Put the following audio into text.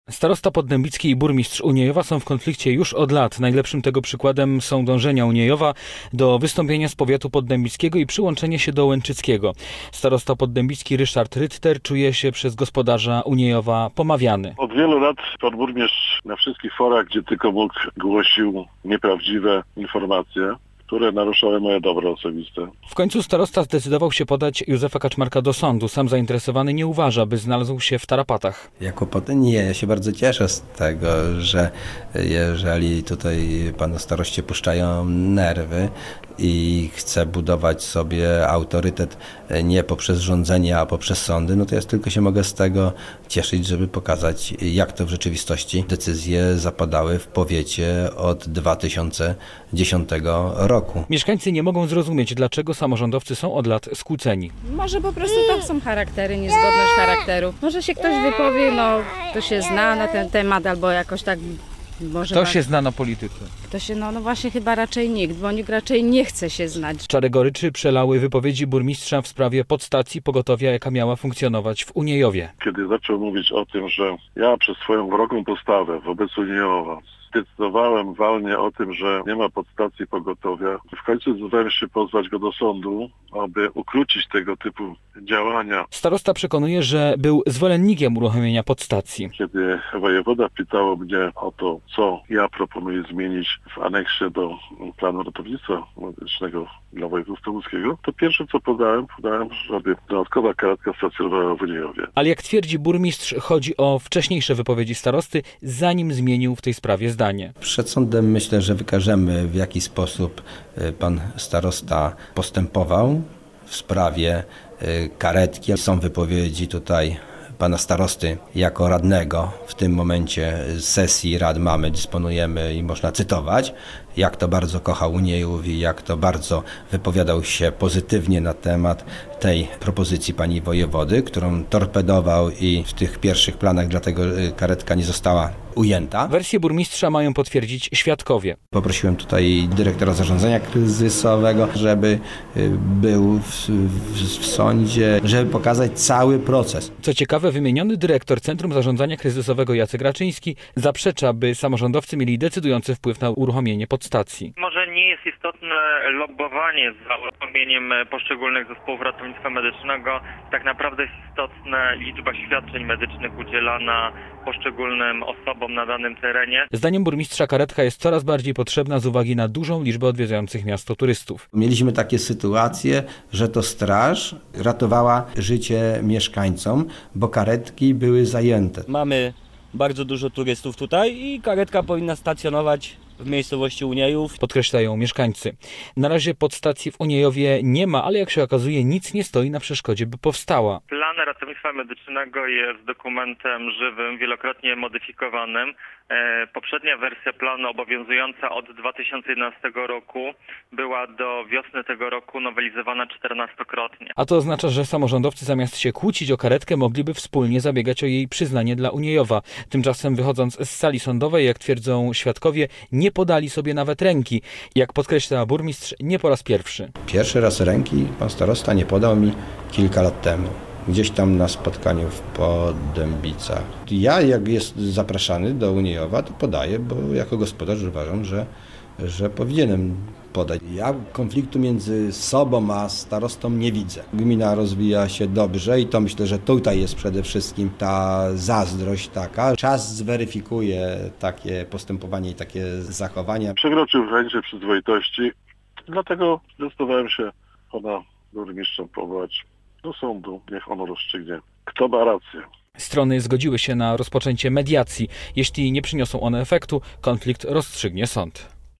Starosta Poddębicki i burmistrz Uniejowa są w konflikcie już od lat. Najlepszym tego przykładem są dążenia Uniejowa do wystąpienia z powiatu poddębickiego i przyłączenia się do łęczyckiego. Starosta poddębicki Ryszard Ritter czuje się przez gospodarza Uniejowa pomawiany. Od wielu lat pan burmistrz na wszystkich forach, gdzie tylko mógł, głosił nieprawdziwe informacje, które naruszały moje dobro osobiste. W końcu starosta zdecydował się podać Józefa Kaczmarka do sądu. Sam zainteresowany nie uważa, by znalazł się w tarapatach. Jako potem nie, ja się bardzo cieszę z tego, że jeżeli tutaj panu staroście puszczają nerwy i chce budować sobie autorytet nie poprzez rządzenie, a poprzez sądy, no to ja tylko się mogę z tego cieszyć, żeby pokazać, jak to w rzeczywistości decyzje zapadały w powiecie od 2010 roku. Mieszkańcy nie mogą zrozumieć, dlaczego samorządowcy są od lat skłóceni. Może po prostu to są charaktery, niezgodność charakterów. Może się ktoś wypowie, kto się zna na ten temat, albo jakoś tak... Kto się zna na polityce? No właśnie chyba raczej nikt, bo nikt raczej nie chce się znać. Czarę goryczy przelały wypowiedzi burmistrza w sprawie podstacji pogotowia, jaka miała funkcjonować w Uniejowie. Kiedy zaczął mówić o tym, że ja przez swoją wrogą postawę wobec Uniejowa zdecydowałem walnie o tym, że nie ma podstacji pogotowia. W końcu zdecydowałem się pozwać go do sądu, aby ukrócić tego typu działania. Starosta przekonuje, że był zwolennikiem uruchomienia podstacji. Kiedy wojewoda pytał mnie o to, co ja proponuję zmienić w aneksie do planu ratownictwa medycznego dla województwa łódzkiego, to pierwsze co podałem, żeby dodatkowa karetka stacjonowała w Uniejowie. Ale jak twierdzi burmistrz, chodzi o wcześniejsze wypowiedzi starosty, zanim zmienił w tej sprawie zdanie. Przed sądem myślę, że wykażemy, w jaki sposób pan starosta postępował w sprawie karetki. Są wypowiedzi tutaj pana starosty jako radnego. W tym momencie z sesji rad mamy, dysponujemy i można cytować, jak to bardzo kochał Uniejów i jak to bardzo wypowiadał się pozytywnie na temat tej propozycji pani wojewody, którą torpedował i w tych pierwszych planach dlatego karetka nie została ujęta. Wersję burmistrza mają potwierdzić świadkowie. Poprosiłem tutaj dyrektora zarządzania kryzysowego, żeby był w sądzie, żeby pokazać cały proces. Co ciekawe, wymieniony dyrektor Centrum Zarządzania Kryzysowego Jacek Raczyński zaprzecza, by samorządowcy mieli decydujący wpływ na uruchomienie podstacji. Może nie jest istotne lobbowanie za uruchomieniem poszczególnych zespołów ratownictwa medycznego. Tak naprawdę jest istotna liczba świadczeń medycznych udzielana poszczególnym osobom na danym terenie. Zdaniem burmistrza karetka jest coraz bardziej potrzebna z uwagi na dużą liczbę odwiedzających miasto turystów. Mieliśmy takie sytuacje, że to straż ratowała życie mieszkańcom, bo karetki były zajęte. Mamy bardzo dużo turystów tutaj i karetka powinna stacjonować w miejscowości Uniejów. Podkreślają mieszkańcy. Na razie podstacji w Uniejowie nie ma, ale jak się okazuje, nic nie stoi na przeszkodzie, by powstała. Plan ratownictwa medycznego jest dokumentem żywym, wielokrotnie modyfikowanym. Poprzednia wersja planu obowiązująca od 2011 roku była do wiosny tego roku nowelizowana 14-krotnie. A to oznacza, że samorządowcy zamiast się kłócić o karetkę, mogliby wspólnie zabiegać o jej przyznanie dla Uniejowa. Tymczasem wychodząc z sali sądowej, jak twierdzą świadkowie, nie podali sobie nawet ręki. Jak podkreśla burmistrz, nie po raz pierwszy. Pierwszy raz ręki pan starosta nie podał mi kilka lat temu. Gdzieś tam na spotkaniu w Poddębicach. Ja, jak jest zapraszany do Uniejowa, to podaję, bo jako gospodarz uważam, że powinienem podać. Ja konfliktu między sobą a starostą nie widzę. Gmina rozwija się dobrze i to myślę, że tutaj jest przede wszystkim ta zazdrość taka. Czas zweryfikuje takie postępowanie i takie zachowania. Przekroczył granice przyzwoitości, dlatego zdecydowałem się pana burmistrza powołać do sądu, niech ono rozstrzygnie, kto ma rację. Strony zgodziły się na rozpoczęcie mediacji. Jeśli nie przyniosą one efektu, konflikt rozstrzygnie sąd.